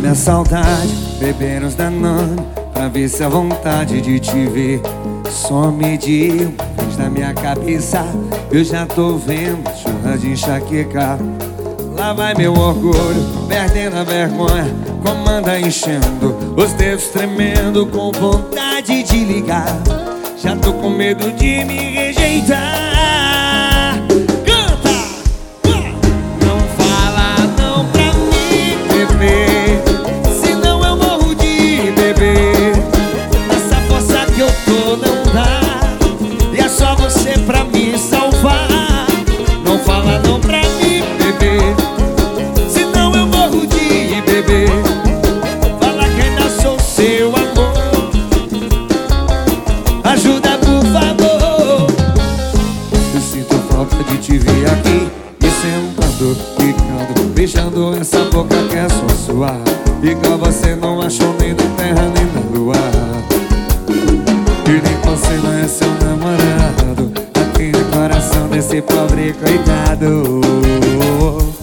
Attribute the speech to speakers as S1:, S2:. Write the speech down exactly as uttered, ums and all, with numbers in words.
S1: a saudade, beber uns Danone, pra ver se a vontade de te ver some de uma vez na minha cabeça. Eu já tô vendo churra de enxaqueca. Lá vai meu orgulho, perdendo a vergonha, comanda enchendo, os dedos tremendo, com vontade de ligar. Já tô com medo de me rejeitar. Canta! Não fala não pra mim, bebê, senão eu morro de beber. Nessa força que eu tô não dá, e é só você pra me salvar. Não fala não pra mim, bebê, senão eu morro de beber. Fala que ainda sou seu amor, ajuda por favor. Eu sinto falta de te ver aqui, me sentando, ficando, beijando essa boca que é só sua. Igual você não achou nem na terra nem na lua. E nem você não é seu namorado, aqui no coração desse pobre coitado.